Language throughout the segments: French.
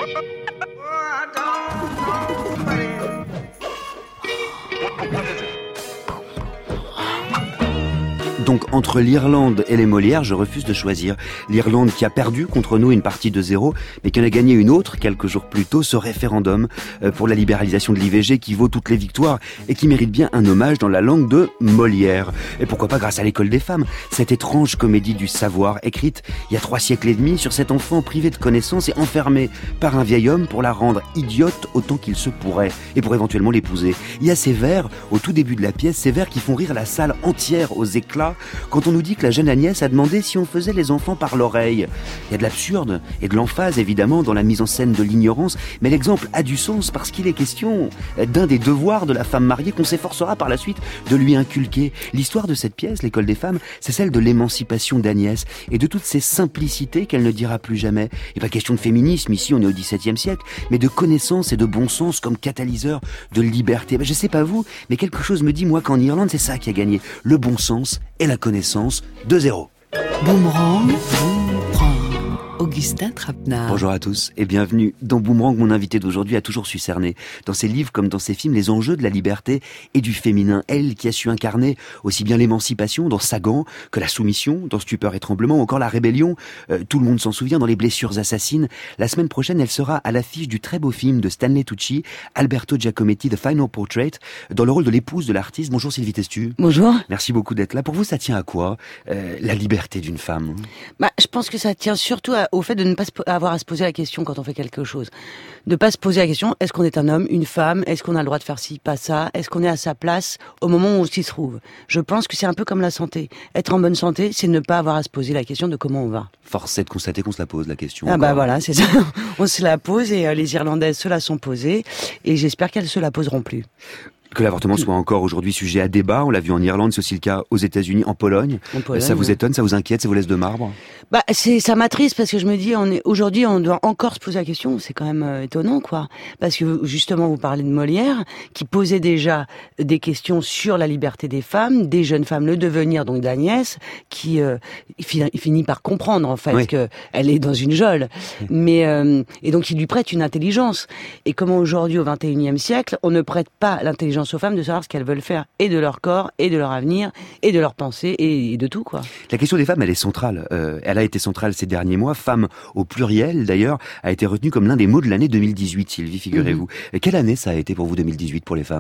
Donc entre l'Irlande et les Molières, je refuse de choisir. L'Irlande qui a perdu contre nous une partie de 0, mais qui en a gagné une autre quelques jours plus tôt, ce référendum pour la libéralisation de l'IVG qui vaut toutes les victoires et qui mérite bien un hommage dans la langue de Molière. Et pourquoi pas grâce à l'École des femmes, cette étrange comédie du savoir écrite il y a 3 siècles et demi sur cet enfant privé de connaissances et enfermé par un vieil homme pour la rendre idiote autant qu'il se pourrait et pour éventuellement l'épouser. Il y a ces vers au tout début de la pièce, ces vers qui font rire la salle entière aux éclats quand on nous dit que la jeune Agnès a demandé si on faisait les enfants par l'oreille. Il y a de l'absurde et de l'emphase évidemment dans la mise en scène de l'ignorance, mais l'exemple a du sens parce qu'il est question d'un des devoirs de la femme mariée qu'on s'efforcera par la suite de lui inculquer. L'histoire de cette pièce, l'École des femmes, c'est celle de l'émancipation d'Agnès et de toutes ces simplicités qu'elle ne dira plus jamais. Et pas question de féminisme, ici on est au XVIIe siècle, mais de connaissance et de bon sens comme catalyseur de liberté. Je sais pas vous, mais quelque chose me dit moi qu'en Irlande c'est ça qui a gagné, le bon sens et la connaissance, 2-0. Boomerang, Augustin Trapenard. Bonjour à tous et bienvenue dans Boomerang. Mon invité d'aujourd'hui a toujours su cerner, dans ses livres comme dans ses films, les enjeux de la liberté et du féminin. Elle qui a su incarner aussi bien l'émancipation dans Sagan que la soumission dans Stupeur et Tremblement, ou encore la rébellion. Tout le monde s'en souvient dans Les Blessures assassines. La semaine prochaine, elle sera à l'affiche du très beau film de Stanley Tucci, Alberto Giacometti, The Final Portrait, dans le rôle de l'épouse de l'artiste. Bonjour Sylvie Testu. Bonjour. Merci beaucoup d'être là. Pour vous, ça tient à quoi, la liberté d'une femme ? Je pense que ça tient surtout au fait de ne pas avoir à se poser la question quand on fait quelque chose. De pas se poser la question, est-ce qu'on est un homme, une femme, est-ce qu'on a le droit de faire ci, pas ça, est-ce qu'on est à sa place au moment où on s'y trouve. Je pense que c'est un peu comme la santé. Être en bonne santé, c'est ne pas avoir à se poser la question de comment on va. Force est de constater qu'on se la pose, la question. Voilà, c'est ça. On se la pose et les Irlandaises se la sont posées et j'espère qu'elles se la poseront plus. Que l'avortement soit encore aujourd'hui sujet à débat, on l'a vu en Irlande, c'est aussi le cas aux États-Unis, en Pologne. Ça vous étonne, ça vous inquiète, ça vous laisse de marbre ? Ça m'attriste parce que je me dis, aujourd'hui, on doit encore se poser la question. C'est quand même étonnant, quoi. Parce que justement, vous parlez de Molière, qui posait déjà des questions sur la liberté des femmes, des jeunes femmes, le devenir donc d'Agnès, qui finit par comprendre en fait que elle est dans une geôle, mais et donc il lui prête une intelligence. Et comment aujourd'hui, au XXIe siècle, on ne prête pas l'intelligence aux femmes de savoir ce qu'elles veulent faire, et de leur corps, et de leur avenir, et de leur pensée, et de tout, quoi. La question des femmes, elle est centrale. Elle a été centrale ces derniers mois. Femme au pluriel, d'ailleurs, a été retenue comme l'un des mots de l'année 2018, Sylvie, figurez-vous. Quelle année ça a été pour vous, 2018, pour les femmes ?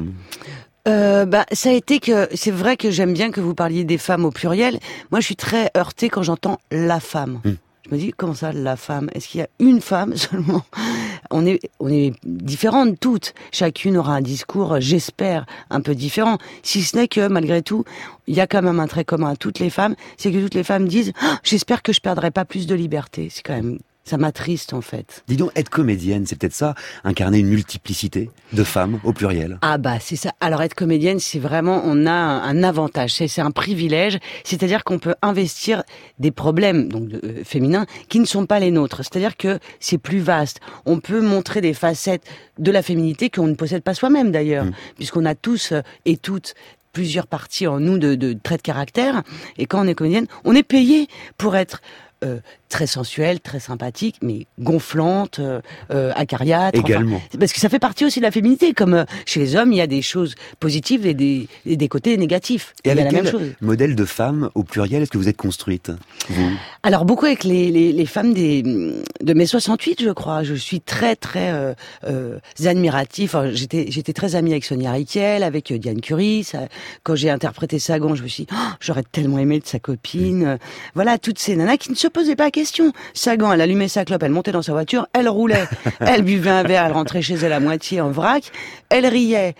Ça a été que, c'est vrai que j'aime bien que vous parliez des femmes au pluriel. Moi, je suis très heurtée quand j'entends la femme. Je me dis, comment ça, la femme ? Est-ce qu'il y a une femme seulement ? On est différentes toutes. Chacune aura un discours, j'espère, un peu différent. Si ce n'est que, malgré tout, il y a quand même un trait commun à toutes les femmes, c'est que toutes les femmes disent « J'espère que je perdrai pas plus de liberté ». C'est quand même... Ça m'attriste, en fait. Dis donc, être comédienne, c'est peut-être ça, incarner une multiplicité de femmes au pluriel. C'est ça. Alors, être comédienne, c'est vraiment, on a un avantage. C'est un privilège. C'est-à-dire qu'on peut investir des problèmes, donc, féminins, qui ne sont pas les nôtres. C'est-à-dire que c'est plus vaste. On peut montrer des facettes de la féminité qu'on ne possède pas soi-même, d'ailleurs. Puisqu'on a tous et toutes plusieurs parties en nous de traits de caractère. Et quand on est comédienne, on est payé pour être très sensuelle, très sympathique, mais gonflante, acariâtre. Également. Parce que ça fait partie aussi de la féminité. Comme chez les hommes, il y a des choses positives et des côtés négatifs. Et avec la même chose. Modèle de femme au pluriel, est-ce que vous êtes construite, vous ? Alors, beaucoup avec les femmes de mai 68, je crois. Je suis très, très admiratif. Enfin, j'étais très amie avec Sonia Rykiel, avec Diane Curie. Quand j'ai interprété Sagan, je me suis dit, j'aurais tellement aimé de sa copine. Voilà, toutes ces nanas qui ne se posaient pas la question. Sagan, elle allumait sa clope, elle montait dans sa voiture, elle roulait, elle buvait un verre, elle rentrait chez elle à moitié en vrac, elle riait.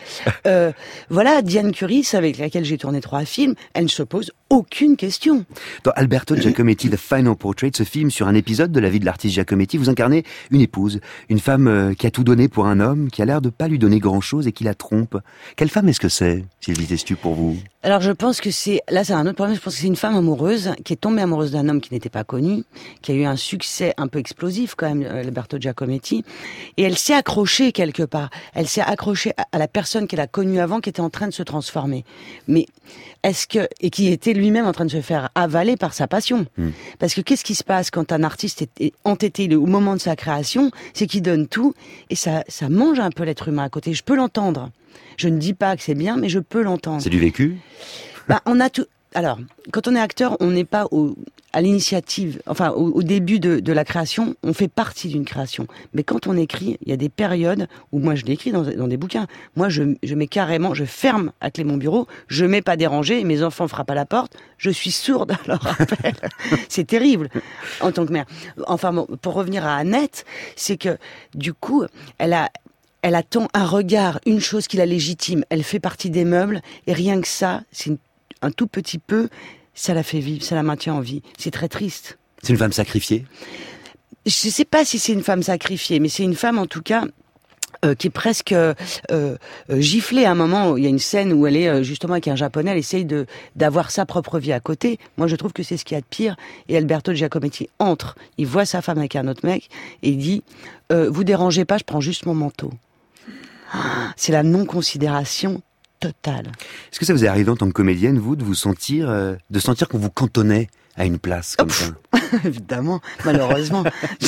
Voilà, Diane Curie, avec laquelle j'ai tourné 3 films, elle ne se pose aucune question. Dans Alberto Giacometti, The Final Portrait, ce film sur un épisode de la vie de l'artiste Giacometti, vous incarnez une épouse, une femme qui a tout donné pour un homme, qui a l'air de pas lui donner grand-chose et qui la trompe. Quelle femme est-ce que c'est, Sylvie Testu, pour vous ? Alors je pense que c'est un autre problème. Je pense que c'est une femme amoureuse qui est tombée amoureuse d'un homme qui n'était pas connu, qui a eu un succès un peu explosif quand même, Alberto Giacometti, et elle s'est accrochée quelque part. Elle s'est accrochée à la personne qu'elle a connue avant, qui était en train de se transformer. Mais et qui était lui-même en train de se faire avaler par sa passion. Parce que qu'est-ce qui se passe quand un artiste est entêté au moment de sa création? C'est qu'il donne tout et ça mange un peu l'être humain à côté. Je peux l'entendre. Je ne dis pas que c'est bien, mais je peux l'entendre. C'est du vécu? On a tout. Alors, quand on est acteur, on n'est pas à l'initiative, enfin au début de la création, on fait partie d'une création. Mais quand on écrit, il y a des périodes où moi je l'écris dans des bouquins. Moi je mets carrément, je ferme à clé mon bureau, je mets pas déranger, mes enfants frappent à la porte, je suis sourde à leur appel. C'est terrible en tant que mère. Enfin bon, pour revenir à Annette, c'est que du coup, elle attend un regard, une chose qui la légitime. Elle fait partie des meubles et rien que ça, c'est un tout petit peu, ça la fait vivre, ça la maintient en vie. C'est très triste. C'est une femme sacrifiée? Je sais pas si c'est une femme sacrifiée, mais c'est une femme en tout cas qui est presque giflée à un moment. Il y a une scène où elle est justement avec un japonais, elle essaye d'avoir sa propre vie à côté. Moi je trouve que c'est ce qu'il y a de pire. Et Alberto Giacometti entre, il voit sa femme avec un autre mec et il dit vous dérangez pas, je prends juste mon manteau. C'est la non-considération totale. Est-ce que ça vous est arrivé en tant que comédienne, vous, de sentir qu'on vous cantonnait à une place comme ça? Évidemment, malheureusement,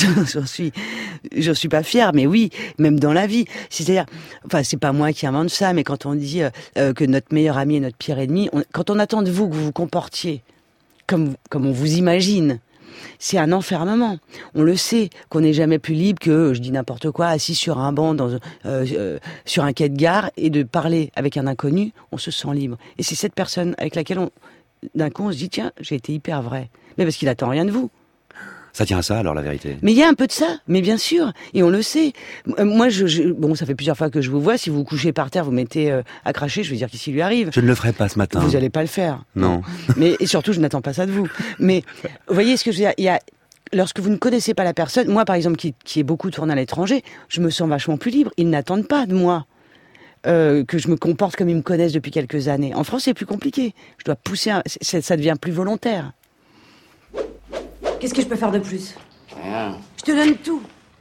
j'en suis pas fière, mais oui, même dans la vie. C'est-à-dire, enfin, c'est pas moi qui invente ça, mais quand on dit que notre meilleur ami est notre pire ennemi, quand on attend de vous que vous vous comportiez comme on vous imagine, c'est un enfermement. On le sait, qu'on n'est jamais plus libre que, je dis n'importe quoi, assis sur un banc sur un quai de gare et de parler avec un inconnu, on se sent libre. Et c'est cette personne avec laquelle d'un coup, on se dit, tiens, j'ai été hyper vrai. Mais parce qu'il attend rien de vous. Ça tient à ça, alors, la vérité? Mais il y a un peu de ça, mais bien sûr, et on le sait. Moi, bon, ça fait plusieurs fois que je vous vois, si vous vous couchez par terre, vous mettez à cracher, je veux dire qu'est-ce qui lui arrive. Je ne le ferai pas ce matin. Vous n'allez pas le faire. Non. Mais, et surtout, je n'attends pas ça de vous. Mais, vous voyez ce que je veux dire, lorsque vous ne connaissez pas la personne, moi, par exemple, qui ai beaucoup tourné à l'étranger, je me sens vachement plus libre. Ils n'attendent pas de moi que je me comporte comme ils me connaissent depuis quelques années. En France, c'est plus compliqué. Je dois pousser, ça devient plus volontaire. Qu'est-ce que je peux faire de plus? Rien. Je te donne tout.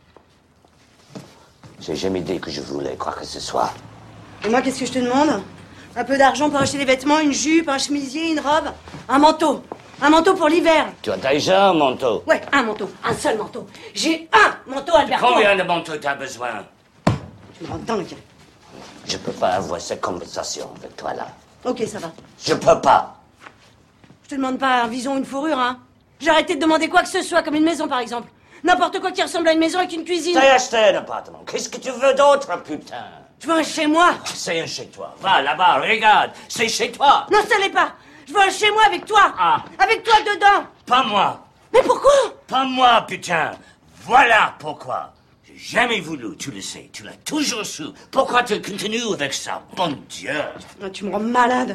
J'ai jamais dit que je voulais quoi que ce soit. Et moi, qu'est-ce que je te demande? Un peu d'argent pour acheter des vêtements, une jupe, un chemisier, une robe, un manteau. Un manteau pour l'hiver. Tu as déjà un manteau? Ouais, un manteau. Un seul manteau. J'ai un manteau, Alberto. Combien de manteaux t'as besoin? Tu me rends dingue. Je peux pas avoir cette conversation avec toi, là. Ok, ça va. Je peux pas. Je te demande pas un vison ou une fourrure, hein. J'ai arrêté de demander quoi que ce soit, comme une maison, par exemple. N'importe quoi qui ressemble à une maison avec une cuisine. T'as acheté un appartement. Qu'est-ce que tu veux d'autre, putain? Je veux un chez moi. C'est un chez toi. Va là-bas, regarde. C'est chez toi. Non, ça l'est pas. Je veux un chez moi avec toi. Ah. Avec toi dedans. Pas moi. Mais pourquoi? Pas moi, putain. Voilà pourquoi. J'ai jamais voulu, tu le sais. Tu l'as toujours su. Pourquoi tu continues avec ça? Bon Dieu. Ah, tu me rends malade.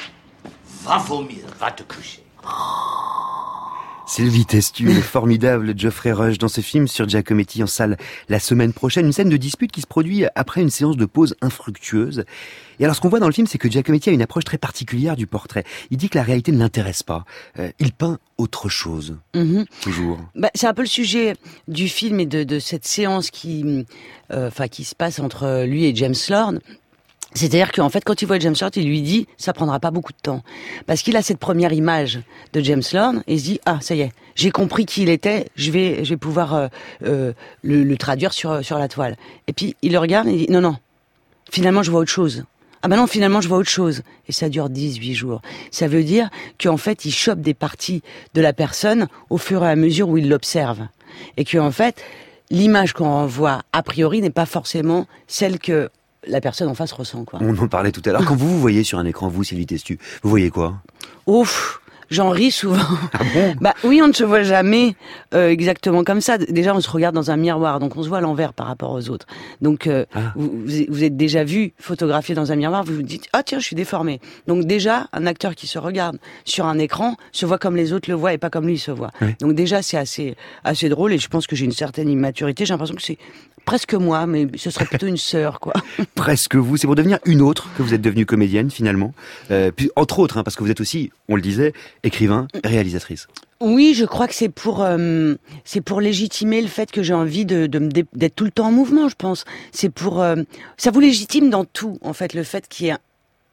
Va vomir, va te coucher. Sylvie Testu, le formidable Geoffrey Rush dans ce film sur Giacometti en salle la semaine prochaine. Une scène de dispute qui se produit après une séance de pause infructueuse. Et alors ce qu'on voit dans le film, c'est que Giacometti a une approche très particulière du portrait. Il dit que la réalité ne l'intéresse pas. Il peint autre chose. Toujours. C'est un peu le sujet du film et de cette séance qui se passe entre lui et James Lorne. C'est-à-dire qu'en fait, quand il voit James Lorne, il lui dit, ça prendra pas beaucoup de temps. Parce qu'il a cette première image de James Lorne, et il se dit, ah, ça y est, j'ai compris qui il était, je vais pouvoir le traduire sur la toile. Et puis, il le regarde et il dit, non, finalement, je vois autre chose. Ah ben non, finalement, je vois autre chose. Et ça dure 18 jours. Ça veut dire qu'en fait, il chope des parties de la personne au fur et à mesure où il l'observe. Et qu'en fait, l'image qu'on voit a priori n'est pas forcément celle que la personne en face ressent, quoi. On en parlait tout à l'heure. Quand vous voyez sur un écran, vous, Sylvie Testu, vous voyez quoi? Ouf, j'en ris souvent. Ah bon? Oui, on ne se voit jamais exactement comme ça. Déjà, on se regarde dans un miroir, donc on se voit à l'envers par rapport aux autres. Donc, vous êtes déjà vu photographié dans un miroir, vous vous dites, ah tiens, je suis déformé. Donc déjà, un acteur qui se regarde sur un écran se voit comme les autres le voient et pas comme lui se voit. Oui. Donc déjà, c'est assez drôle et je pense que j'ai une certaine immaturité. J'ai l'impression que c'est presque moi, mais ce serait plutôt une sœur, quoi. Presque vous. C'est pour devenir une autre que vous êtes devenue comédienne, finalement. Puis, entre autres, parce que vous êtes aussi, on le disait, écrivain, réalisatrice. Oui, je crois que c'est pour légitimer le fait que j'ai envie d'être tout le temps en mouvement, je pense. C'est pour, ça vous légitime dans tout, en fait, le fait qu'il y ait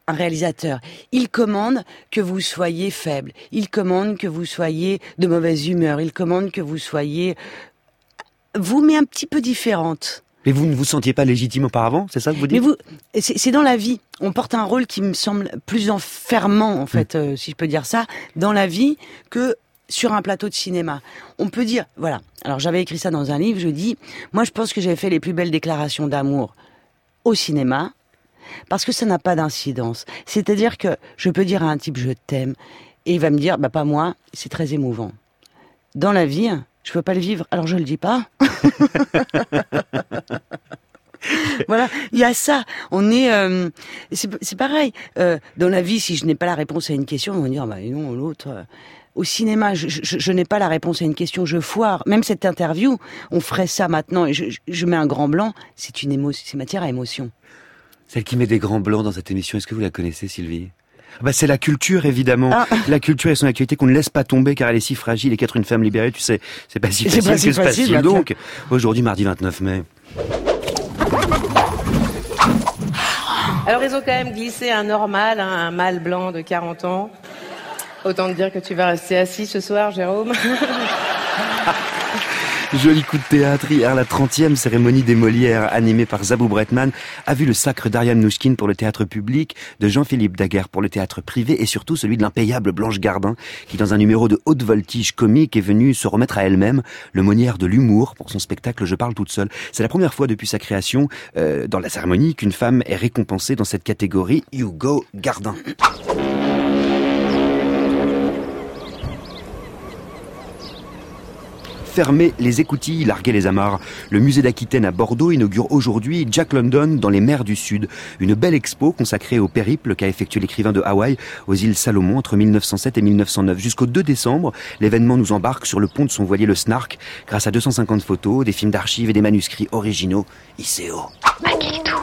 un réalisateur. Il commande que vous soyez faible. Il commande que vous soyez de mauvaise humeur. Il commande que vous soyez vous, mais un petit peu différente. Mais vous ne vous sentiez pas légitime auparavant, c'est ça que vous dites ? Mais c'est dans la vie. On porte un rôle qui me semble plus enfermant, en fait, si je peux dire ça, dans la vie que sur un plateau de cinéma. On peut dire, voilà. Alors j'avais écrit ça dans un livre, je dis, moi je pense que j'avais fait les plus belles déclarations d'amour au cinéma, parce que ça n'a pas d'incidence. C'est-à-dire que je peux dire à un type je t'aime, et il va me dire, bah pas moi, c'est très émouvant. Dans la vie, je peux pas le vivre, alors je le dis pas. Voilà, il y a ça. On est, c'est pareil. Dans la vie, si je n'ai pas la réponse à une question, on va dire, bah non, l'autre. Au cinéma, je n'ai pas la réponse à une question, je foire. Même cette interview, on ferait ça maintenant, et je mets un grand blanc. C'est une émotion, c'est matière à émotion. Celle qui met des grands blancs dans cette émission, est-ce que vous la connaissez, Sylvie ? Bah, c'est la culture, évidemment. Ah. La culture et son actualité qu'on ne laisse pas tomber car elle est si fragile et qu'être une femme libérée, tu sais, c'est pas si facile. Que se passe-t-il donc aujourd'hui, mardi 29 mai? Alors, ils ont quand même glissé un normal, un mâle blanc de 40 ans. Autant te dire que tu vas rester assis ce soir, Jérôme. Joli coup de théâtre. Hier, la 30e cérémonie des Molières, animée par Zabou Bretman, a vu le sacre d'Ariane Mnouchkine pour le théâtre public, de Jean-Philippe Daguerre pour le théâtre privé, et surtout celui de l'impayable Blanche Gardin, qui dans un numéro de haute voltige comique est venue se remettre à elle-même le Molière de l'humour pour son spectacle Je parle toute seule. C'est la première fois depuis sa création, dans la cérémonie, qu'une femme est récompensée dans cette catégorie. Hugo Gardin. Fermer les écoutilles, larguer les amarres. Le musée d'Aquitaine à Bordeaux inaugure aujourd'hui Jack London dans les mers du Sud. Une belle expo consacrée au périple qu'a effectué l'écrivain de Hawaï aux îles Salomon entre 1907 et 1909. Jusqu'au 2 décembre, l'événement nous embarque sur le pont de son voilier le Snark grâce à 250 photos, des films d'archives et des manuscrits originaux. ICO. À quel tour ?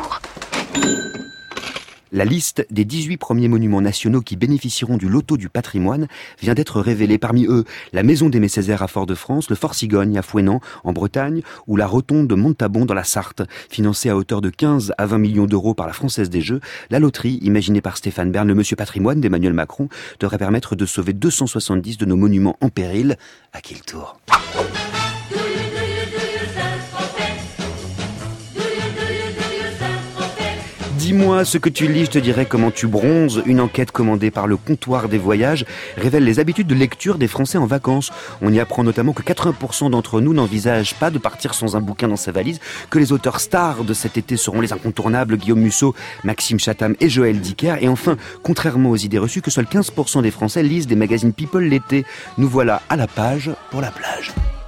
La liste des 18 premiers monuments nationaux qui bénéficieront du loto du patrimoine vient d'être révélée. Parmi eux, la Maison d'Aimé Césaire à Fort-de-France, le Fort Cigogne à Fouesnant en Bretagne ou la Rotonde de Montabon dans la Sarthe. Financée à hauteur de 15 à 20 millions d'euros par la Française des Jeux, la loterie, imaginée par Stéphane Bern, le Monsieur Patrimoine d'Emmanuel Macron, devrait permettre de sauver 270 de nos monuments en péril. À qui le tour ? Dis-moi ce que tu lis, je te dirai comment tu bronzes. Une enquête commandée par le Comptoir des Voyages révèle les habitudes de lecture des Français en vacances. On y apprend notamment que 80% d'entre nous n'envisagent pas de partir sans un bouquin dans sa valise, que les auteurs stars de cet été seront les incontournables Guillaume Musso, Maxime Chatham et Joël Dicker. Et enfin, contrairement aux idées reçues, que seuls 15% des Français lisent des magazines People l'été. Nous voilà à la page pour la plage.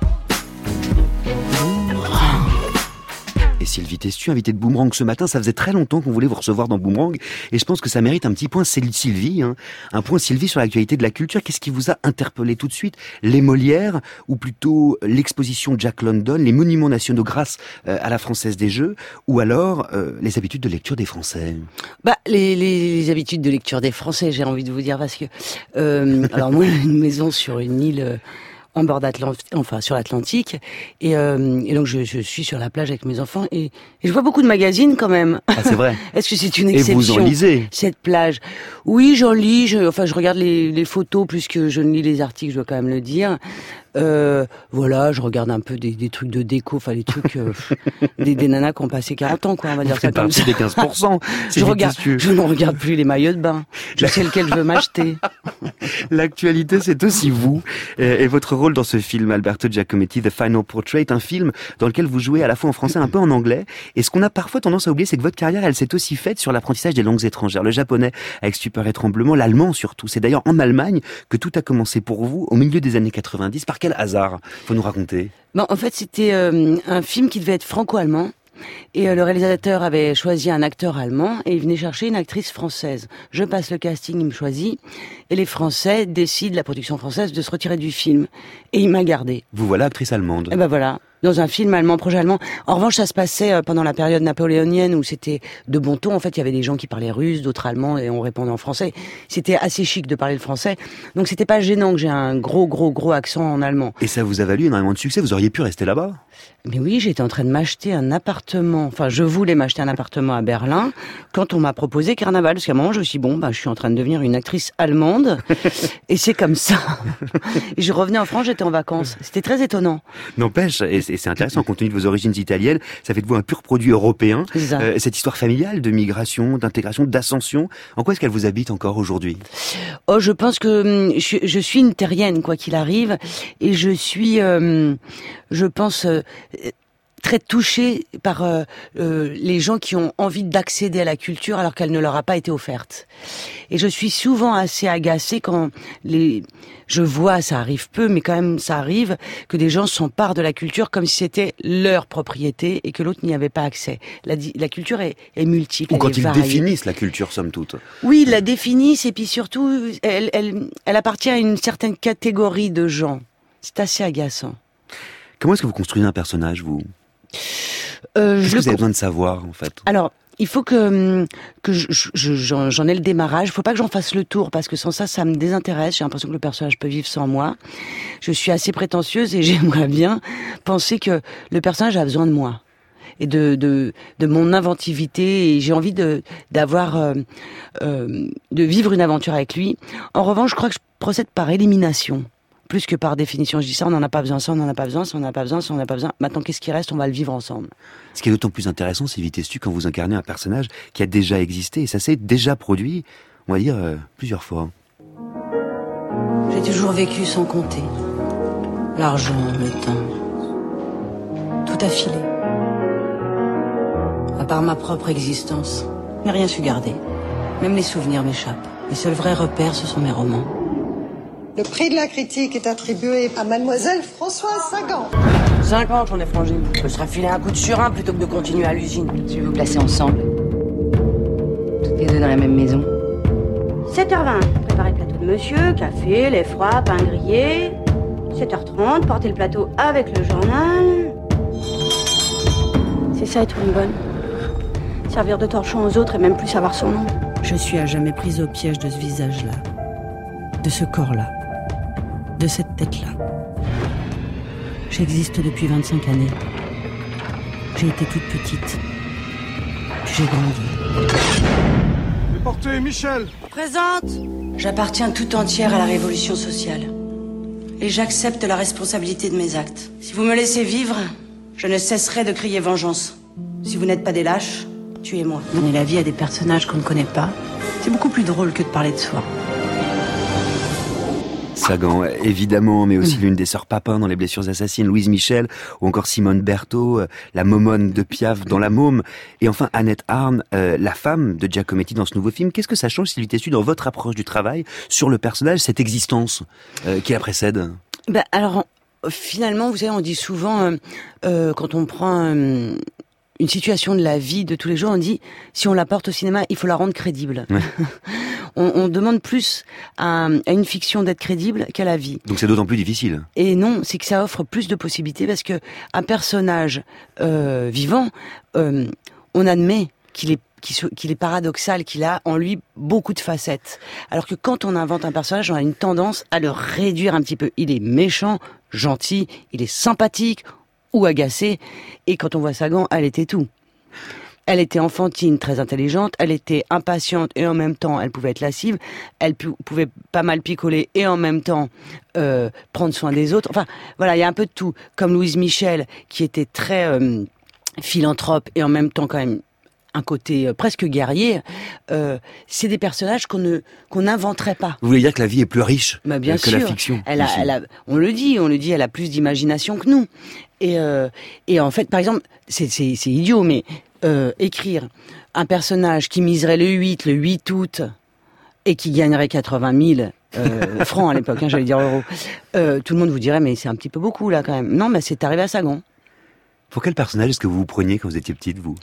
Sylvie Testu, invitée de Boomerang ce matin. Ça faisait très longtemps qu'on voulait vous recevoir dans Boomerang et je pense que ça mérite un petit point Sylvie, un point Sylvie sur l'actualité de la culture. Qu'est-ce qui vous a interpellé tout de suite ? Les Molières ou plutôt l'exposition Jack London, les monuments nationaux grâce à la Française des Jeux ou alors les habitudes de lecture des Français ? Les habitudes de lecture des Français, j'ai envie de vous dire parce que alors moi j'ai une maison sur une île en bord sur l'Atlantique, et donc je suis sur la plage avec mes enfants et je vois beaucoup de magazines quand même. Ah, c'est vrai. Est-ce que c'est une exception ? Et vous en lisez ? Cette plage. Oui, j'en lis. Je regarde les photos plus que je ne lis les articles. Je dois quand même le dire. Voilà, je regarde un peu des trucs de déco, enfin les trucs des nanas qui ont passé 40 ans, quoi, on va dire ça comme ça. Des 15%. Je ne regarde plus les maillots de bain. Je sais lequel je veux m'acheter. L'actualité, c'est aussi vous et votre rôle dans ce film, Alberto Giacometti, The Final Portrait, un film dans lequel vous jouez à la fois en français et un peu en anglais. Et ce qu'on a parfois tendance à oublier, c'est que votre carrière, elle s'est aussi faite sur l'apprentissage des langues étrangères. Le japonais avec stupeur et tremblement, l'allemand surtout. C'est d'ailleurs en Allemagne que tout a commencé pour vous au milieu des années 90. Par quel hasard ? Faut nous raconter. En fait, c'était un film qui devait être franco-allemand. Et le réalisateur avait choisi un acteur allemand et il venait chercher une actrice française. Je passe le casting, il me choisit. Et les Français décident, la production française, de se retirer du film. Et il m'a gardé. Vous voilà actrice allemande. Et ben voilà, dans un film allemand, projet allemand. En revanche, ça se passait pendant la période napoléonienne où c'était de bon ton. En fait, il y avait des gens qui parlaient russe, d'autres allemands et on répondait en français. C'était assez chic de parler le français. Donc c'était pas gênant que j'ai un gros accent en allemand. Et ça vous a valu énormément de succès. Vous auriez pu rester là-bas ? Mais oui, j'étais en train de m'acheter un appartement. Enfin, je voulais m'acheter un appartement à Berlin quand on m'a proposé Carnaval. Parce qu'à un moment, je me suis dit, bon, je suis en train de devenir une actrice allemande. Et c'est comme ça. Et je revenais en France, j'étais en vacances. C'était très étonnant. N'empêche, et c'est intéressant, compte tenu de vos origines italiennes, ça fait de vous un pur produit européen. Cette histoire familiale de migration, d'intégration, d'ascension, en quoi est-ce qu'elle vous habite encore aujourd'hui? Oh, je pense que je suis une terrienne, quoi qu'il arrive. Et je suis, je pense... très touchée par les gens qui ont envie d'accéder à la culture alors qu'elle ne leur a pas été offerte. Et je suis souvent assez agacée quand je vois, ça arrive peu, mais quand même ça arrive, que des gens s'emparent de la culture comme si c'était leur propriété et que l'autre n'y avait pas accès. La culture est multiple. Ou quand ils variée. définissent la culture, somme toute. Oui, ils la définissent et puis surtout, elle appartient à une certaine catégorie de gens. C'est assez agaçant. Comment est-ce que vous construisez un personnage, vous? Qu'est-ce que vous avez besoin de savoir, en fait? Alors, il faut que j'en ai le démarrage. Il faut pas que j'en fasse le tour, parce que sans ça, ça me désintéresse. J'ai l'impression que le personnage peut vivre sans moi. Je suis assez prétentieuse et j'aimerais bien penser que le personnage a besoin de moi et de mon inventivité. Et j'ai envie de vivre une aventure avec lui. En revanche, je crois que je procède par élimination. Plus que par définition. Je dis ça, on n'en a pas besoin, ça, on n'en a pas besoin, ça, on n'en a pas besoin, ça, on n'en a pas besoin. Maintenant, qu'est-ce qui reste? On va le vivre ensemble. Ce qui est d'autant plus intéressant, c'est Vitesse-tu, quand vous incarnez un personnage qui a déjà existé, et ça s'est déjà produit, on va dire, plusieurs fois. J'ai toujours vécu sans compter. L'argent, le temps. Tout a filé. À part ma propre existence, je n'ai rien su garder. Même les souvenirs m'échappent. Les seuls vrais repères, ce sont mes romans. Le prix de la critique est attribué à mademoiselle Françoise Sagan. 5 ans qu'on est frangines. Je me serais filé un coup de surin plutôt que de continuer à l'usine. Je vais vous placer ensemble. Toutes les deux dans la même maison. 7h20, préparer le plateau de monsieur, café, lait froid, pain grillé. 7h30, porter le plateau avec le journal. C'est ça être une bonne. Servir de torchon aux autres et même plus savoir son nom. Je suis à jamais prise au piège de ce visage-là. De ce corps-là. De cette tête-là. J'existe depuis 25 années. J'ai été toute petite. Puis j'ai grandi. Déporté, Michel. Présente. J'appartiens tout entière à la révolution sociale. Et j'accepte la responsabilité de mes actes. Si vous me laissez vivre, je ne cesserai de crier vengeance. Si vous n'êtes pas des lâches, tuez-moi. Donner la vie à des personnages qu'on ne connaît pas, c'est beaucoup plus drôle que de parler de soi. Sagan, évidemment, mais aussi l'une des sœurs Papin dans Les Blessures assassines, Louise Michel, ou encore Simone Berthaud, la Momone de Piaf dans La Môme, et enfin Annette Arne, la femme de Giacometti dans ce nouveau film. Qu'est-ce que ça change, Sylvie Testud, dans votre approche du travail, sur le personnage, cette existence qui la précède? Alors, finalement, vous savez, on dit souvent, quand on prend une situation de la vie de tous les jours, on dit, si on la porte au cinéma, il faut la rendre crédible. Ouais. On demande plus à une fiction d'être crédible qu'à la vie. Donc c'est d'autant plus difficile. Et non, c'est que ça offre plus de possibilités parce que un personnage vivant, on admet qu'il est paradoxal, qu'il a en lui beaucoup de facettes. Alors que quand on invente un personnage, on a une tendance à le réduire un petit peu. Il est méchant, gentil, il est sympathique ou agacé. Et quand on voit Sagan, elle était tout. Elle était enfantine, très intelligente, elle était impatiente et en même temps, elle pouvait être lascive, elle pouvait pas mal picoler et en même temps prendre soin des autres. Enfin, voilà, il y a un peu de tout. Comme Louise Michel, qui était très philanthrope et en même temps quand même un côté presque guerrier, c'est des personnages qu'on n'inventerait pas. Vous voulez dire que la vie est plus riche bien que sûr. La fiction? On le dit, elle a plus d'imagination que nous. Et en fait, par exemple, c'est idiot, mais écrire un personnage qui miserait le 8 août, et qui gagnerait 80 000 francs à l'époque, j'allais dire euros, tout le monde vous dirait, mais c'est un petit peu beaucoup là quand même. Non, mais c'est arrivé à Sagan. Pour quel personnage est-ce que vous vous preniez quand vous étiez petite, vous?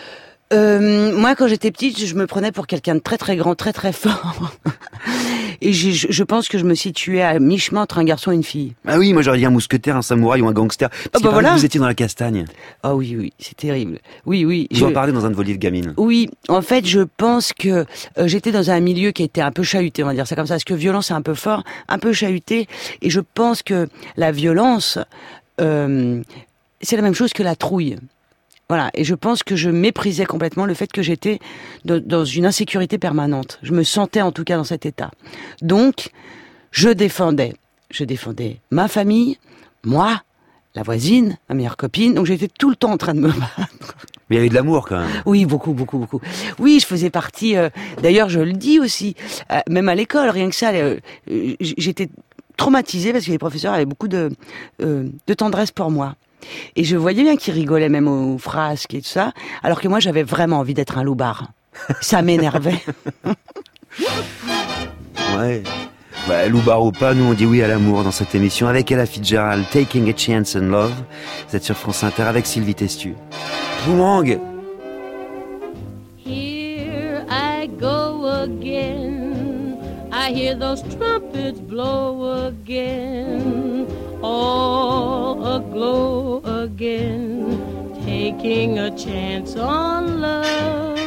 Moi, quand j'étais petite, je me prenais pour quelqu'un de très très grand, très très fort. Et je pense que je me situais à mi-chemin entre un garçon et une fille. Ah oui, moi j'aurais dit un mousquetaire, un samouraï ou un gangster. Parce qu'il paraît que vous étiez dans la castagne. Ah oui, c'est terrible. Oui. Je vais en parler dans un de vos livres, gamine. Oui, en fait, je pense que j'étais dans un milieu qui était un peu chahuté, on va dire ça comme ça, parce que violence c'est un peu fort, un peu chahuté, et je pense que la violence c'est la même chose que la trouille. Voilà, et je pense que je méprisais complètement le fait que j'étais dans une insécurité permanente. Je me sentais en tout cas dans cet état. Donc, je défendais ma famille, moi, la voisine, ma meilleure copine, donc j'étais tout le temps en train de me battre. Mais il y avait de l'amour quand même. Oui, beaucoup. Oui, je faisais partie, d'ailleurs je le dis aussi, même à l'école, rien que ça, j'étais traumatisée parce que les professeurs avaient beaucoup de tendresse pour moi. Et je voyais bien qu'ils rigolaient même aux frasques et tout ça, alors que moi j'avais vraiment envie d'être un loupard. Ça m'énervait. Ouais. Bah, loupard ou pas, nous on dit oui à l'amour dans cette émission avec Ella Fitzgerald, Taking a Chance on Love. Vous êtes sur France Inter avec Sylvie Testu. Boomerang. Here I go again. I hear those trumpets blow again. All aglow again, taking a chance on love.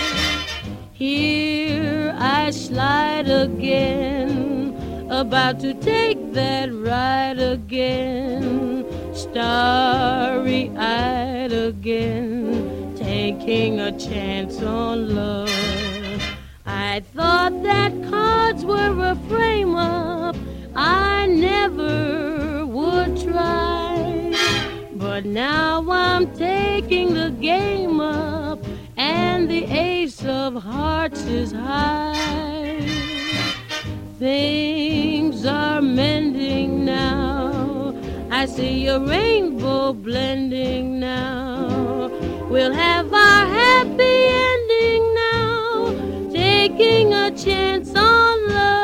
Here I slide again, about to take that ride again, starry-eyed again, taking a chance on love. I thought that cards were a frame-up I never would try, but now I'm taking the game up, and the ace of hearts is high. Things are mending now, I see a rainbow blending now. We'll have our happy ending now, taking a chance on love.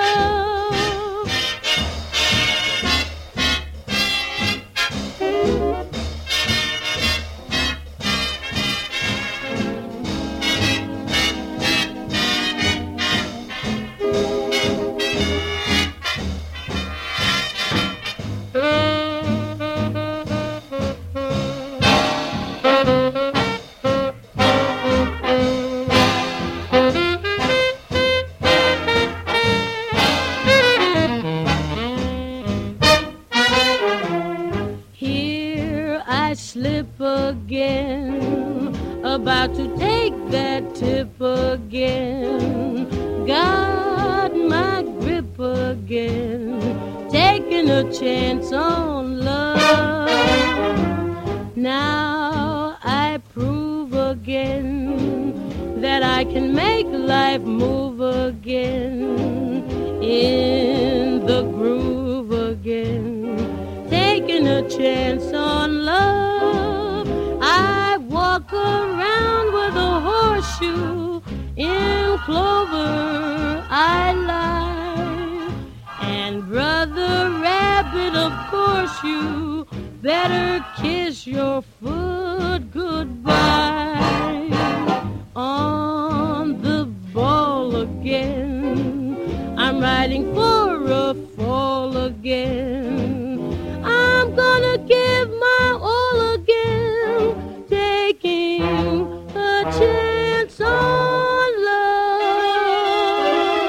About to take that tip again, got my grip again, taking a chance on love. Now I prove again that I can make life move again, in the groove again, taking a chance on love. I walk around with a horseshoe, in clover I lie, and Brother Rabbit, of course you better kiss your foot goodbye. On the ball again, I'm riding for a fall again. I'm gonna give my all again, taking a chance on love.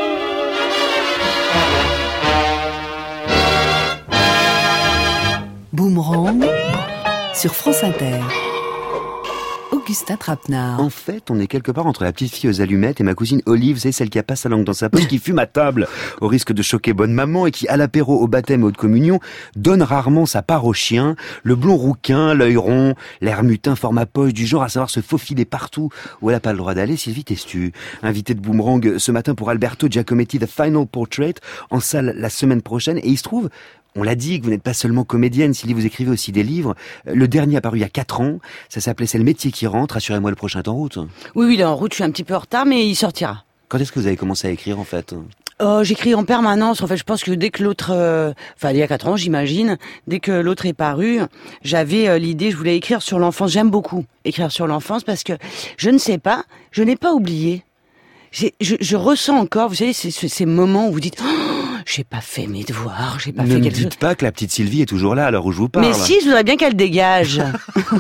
Boomerang sur France Inter. Augustin Trapenard. En fait, on est quelque part entre la petite fille aux allumettes et ma cousine Olive, c'est celle qui a pas sa langue dans sa poche, qui fume à table au risque de choquer bonne maman et qui, à l'apéro, au baptême et aux communions, donne rarement sa part au chien, le blond rouquin, l'œil rond, l'air mutin, format poche, du genre à savoir se faufiler partout où elle a pas le droit d'aller. Sylvie Testu, invitée de Boomerang ce matin pour Alberto Giacometti, The Final Portrait, en salle la semaine prochaine. Et il se trouve, on l'a dit, que vous n'êtes pas seulement comédienne, Sylvie, vous écrivez aussi des livres. Le dernier apparu il y a 4 ans, ça s'appelait C'est le métier qui rentre, assurez-moi le prochain est en route. Oui, il est en route, je suis un petit peu en retard, mais il sortira. Quand est-ce que vous avez commencé à écrire en fait ? J'écris en permanence. En fait, je pense que dès que l'autre, il y a 4 ans, j'imagine, dès que l'autre est paru, j'avais l'idée, je voulais écrire sur l'enfance. J'aime beaucoup écrire sur l'enfance parce que je ne sais pas, je n'ai pas oublié. Je ressens encore, vous savez, ces moments où vous dites, j'ai pas fait mes devoirs, j'ai pas fait quelque chose. Ne me dites pas que la petite Sylvie est toujours là à l'heure où je vous parle. Mais si, je voudrais bien qu'elle dégage.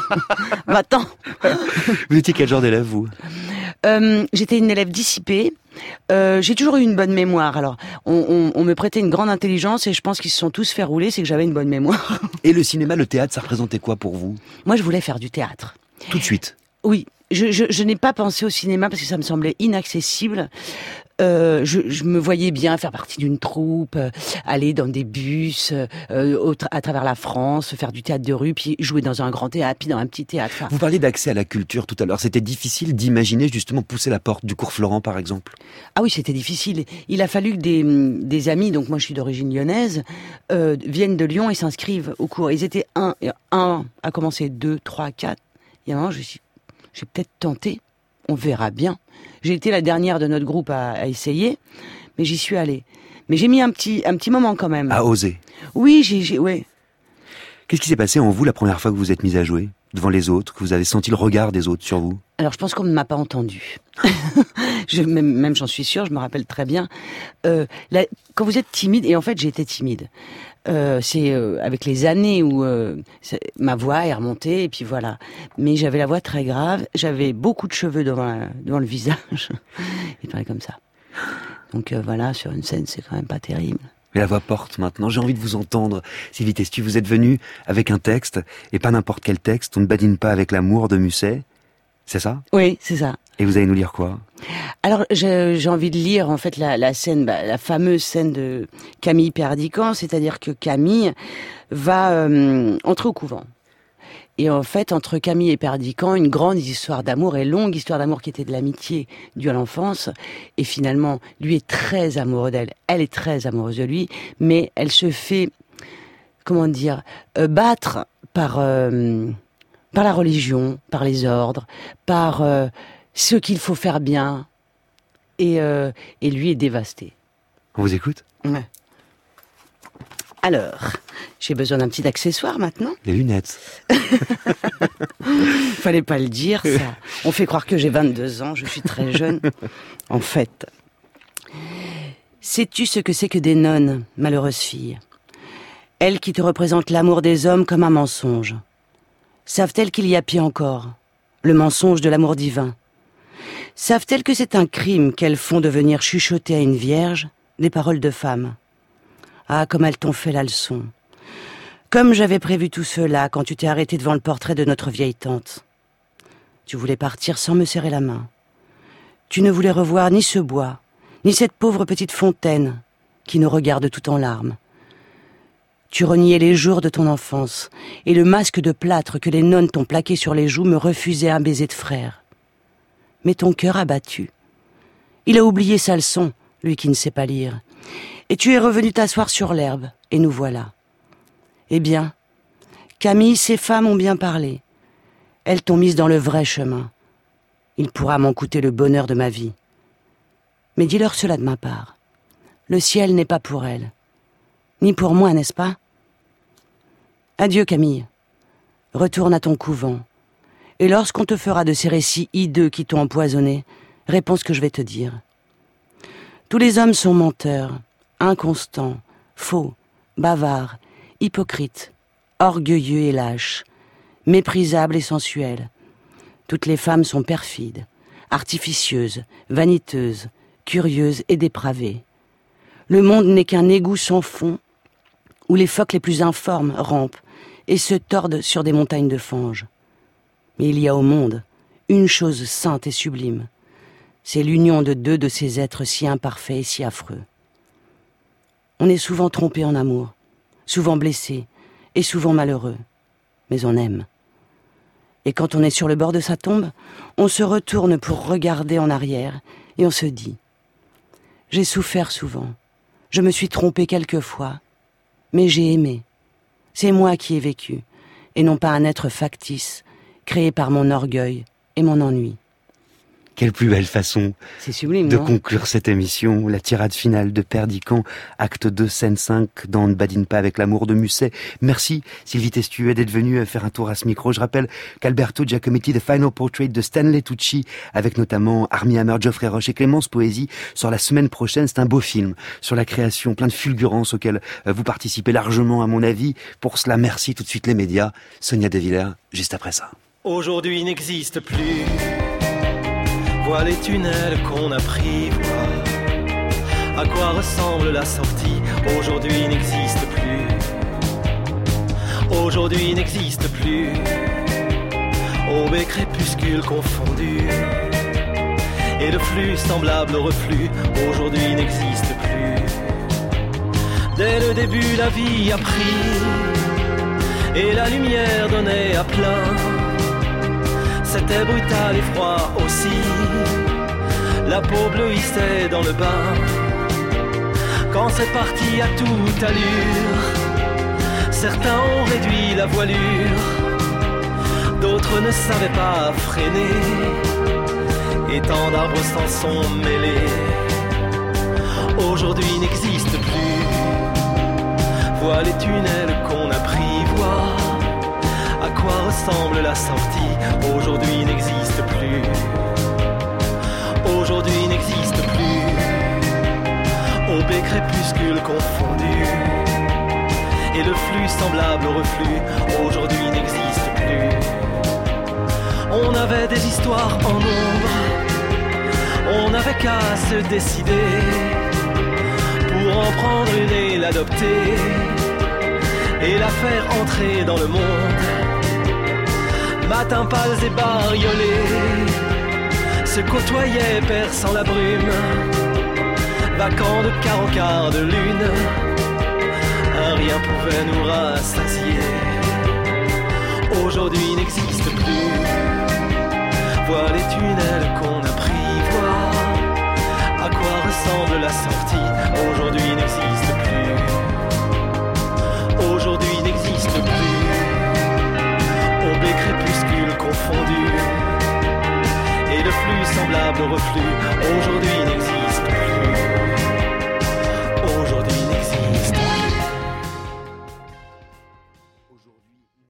Va-t'en. Vous étiez quel genre d'élève, vous ? J'étais une élève dissipée. J'ai toujours eu une bonne mémoire. Alors, on me prêtait une grande intelligence et je pense qu'ils se sont tous fait rouler, c'est que j'avais une bonne mémoire. Et le cinéma, le théâtre, ça représentait quoi pour vous ? Moi, je voulais faire du théâtre. Tout de suite ? Oui. Je n'ai pas pensé au cinéma parce que ça me semblait inaccessible. Je me voyais bien faire partie d'une troupe, aller dans des bus à travers la France, faire du théâtre de rue, puis jouer dans un grand théâtre, puis dans un petit théâtre. Enfin, vous parliez d'accès à la culture tout à l'heure. C'était difficile d'imaginer justement pousser la porte du Cours Florent, par exemple ? Ah oui, c'était difficile. Il a fallu que des amis, donc moi je suis d'origine lyonnaise, viennent de Lyon et s'inscrivent au cours. Ils étaient un à commencer, 2, 3, 4. Il y a un moment, j'ai peut-être tenté, on verra bien. J'ai été la dernière de notre groupe à essayer, mais j'y suis allée. Mais j'ai mis un petit moment quand même. À oser. Oui, ouais. Qu'est-ce qui s'est passé en vous la première fois que vous êtes mise à jouer devant les autres, que vous avez senti le regard des autres sur vous ? Alors je pense qu'on ne m'a pas entendu. Même j'en suis sûre, je me rappelle très bien. Quand vous êtes timide, et en fait j'ai été timide, c'est avec les années où ma voix est remontée et puis voilà. Mais j'avais la voix très grave, j'avais beaucoup de cheveux devant le visage, il parlait comme ça. Donc voilà, sur une scène c'est quand même pas terrible. Mais la voix porte maintenant, j'ai envie de vous entendre. Sylvie Testu, vous êtes venue avec un texte, et pas n'importe quel texte, on ne badine pas avec l'amour de Musset, c'est ça ? Oui, c'est ça. Et vous allez nous lire quoi ? Alors j'ai envie de lire en fait la scène, la fameuse scène de Camille Perdican, c'est-à-dire que Camille va entrer au couvent. Et en fait, entre Camille et Perdican, une grande histoire d'amour et longue histoire d'amour qui était de l'amitié due à l'enfance. Et finalement, lui est très amoureux d'elle. Elle est très amoureuse de lui, mais elle se fait, battre par la religion, par les ordres, par ce qu'il faut faire bien. Et lui est dévasté. On vous écoute ? Ouais. Alors, j'ai besoin d'un petit accessoire maintenant. Les lunettes. Fallait pas le dire, ça. On fait croire que j'ai 22 ans, je suis très jeune. En fait. Sais-tu ce que c'est que des nonnes, malheureuses filles ? Elles qui te représentent l'amour des hommes comme un mensonge. Savent-elles qu'il y a pire encore ? Le mensonge de l'amour divin. Savent-elles que c'est un crime qu'elles font de venir chuchoter à une vierge des paroles de femme ? Ah, comme elles t'ont fait la leçon. Comme j'avais prévu tout cela quand tu t'es arrêté devant le portrait de notre vieille tante. Tu voulais partir sans me serrer la main. Tu ne voulais revoir ni ce bois, ni cette pauvre petite fontaine qui nous regarde tout en larmes. Tu reniais les jours de ton enfance, et le masque de plâtre que les nonnes t'ont plaqué sur les joues me refusait un baiser de frère. Mais ton cœur a battu. Il a oublié sa leçon, lui qui ne sait pas lire. Et tu es revenu t'asseoir sur l'herbe, et nous voilà. Eh bien, Camille, ces femmes ont bien parlé. Elles t'ont mise dans le vrai chemin. Il pourra m'en coûter le bonheur de ma vie. Mais dis-leur cela de ma part. Le ciel n'est pas pour elles. Ni pour moi, n'est-ce pas ? Adieu, Camille. Retourne à ton couvent. Et lorsqu'on te fera de ces récits hideux qui t'ont empoisonné, réponds ce que je vais te dire. Tous les hommes sont menteurs, inconstants, faux, bavards, hypocrites, orgueilleux et lâches, méprisables et sensuels. Toutes les femmes sont perfides, artificieuses, vaniteuses, curieuses et dépravées. Le monde n'est qu'un égout sans fond, où les phoques les plus informes rampent et se tordent sur des montagnes de fange. Mais il y a au monde une chose sainte et sublime. C'est l'union de deux de ces êtres si imparfaits et si affreux. On est souvent trompé en amour, souvent blessé et souvent malheureux, mais on aime. Et quand on est sur le bord de sa tombe, on se retourne pour regarder en arrière et on se dit « J'ai souffert souvent, je me suis trompé quelquefois, mais j'ai aimé. C'est moi qui ai vécu, et non pas un être factice, créé par mon orgueil et mon ennui. » Quelle plus belle façon c'est sublime, de non conclure cette émission. La tirade finale de Perdican, acte 2, scène 5, dans Ne badine pas avec l'amour de Musset. Merci Sylvie Testu d'être venue faire un tour à ce micro. Je rappelle qu'Alberto Giacometti, The Final Portrait de Stanley Tucci, avec notamment Armie Hammer, Geoffrey Roche et Clémence Poésie, sort la semaine prochaine. C'est un beau film sur la création, plein de fulgurances auxquelles vous participez largement à mon avis. Pour cela, merci tout de suite les médias. Sonia De Villers, juste après ça. Aujourd'hui n'existe plus Vois les tunnels qu'on a pris, vois à quoi ressemble la sortie. Aujourd'hui n'existe plus. Aujourd'hui n'existe plus. Aube et crépuscule confondus. Et le flux semblable au reflux. Aujourd'hui n'existe plus. Dès le début la vie a pris. Et la lumière donnait à plein. C'était brutal et froid aussi. La peau bleuissait dans le bain. Quand c'est parti à toute allure, certains ont réduit la voilure, d'autres ne savaient pas freiner, et tant d'arbres s'en sont mêlés. Aujourd'hui n'existe plus. Vois les tunnels qu'on a pris, vois à quoi ressemble la sortie. Aujourd'hui n'existe plus. Aujourd'hui n'existe plus. Aube et crépuscule confondus. Et le flux semblable au reflux. Aujourd'hui n'existe plus. On avait des histoires en ombre. On n'avait qu'à se décider pour en prendre une et l'adopter et la faire entrer dans le monde. Matins pâles et bariolés se côtoyaient perçant la brume. Vacants de quart en quart de lune, un rien pouvait nous rassasier. Aujourd'hui n'existe plus. Vois les tunnels qu'on a pris, vois à quoi ressemble la sortie. Aujourd'hui n'existe plus. Aujourd'hui n'existe plus. Aube et crépuscule confondus. Et le flux semblable au reflux. Aujourd'hui n'existe plus.